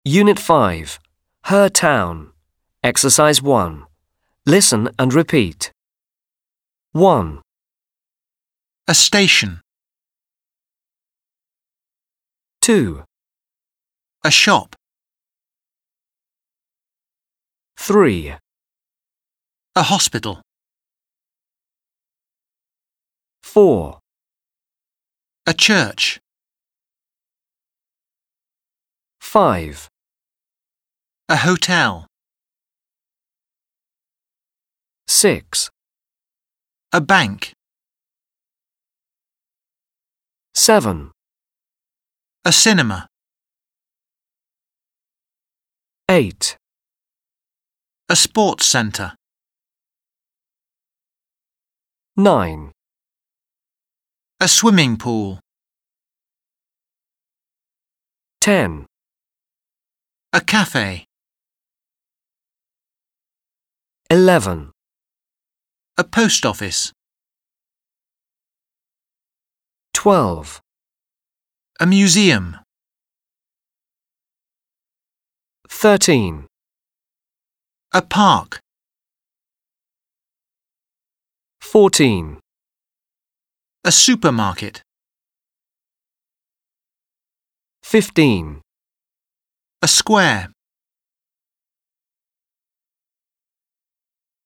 Unit 5. Her town. Exercise 1. Listen and repeat. 1, A station. 2, A shop. 3, A hospital. 4, A church. 5, A hotel. 6, A bank. 7, A cinema. 8, A sports centre. 9, A swimming pool. 10, A cafe. 11, A post office. 12, A museum. 13, A park. 14, A supermarket. 15, A square.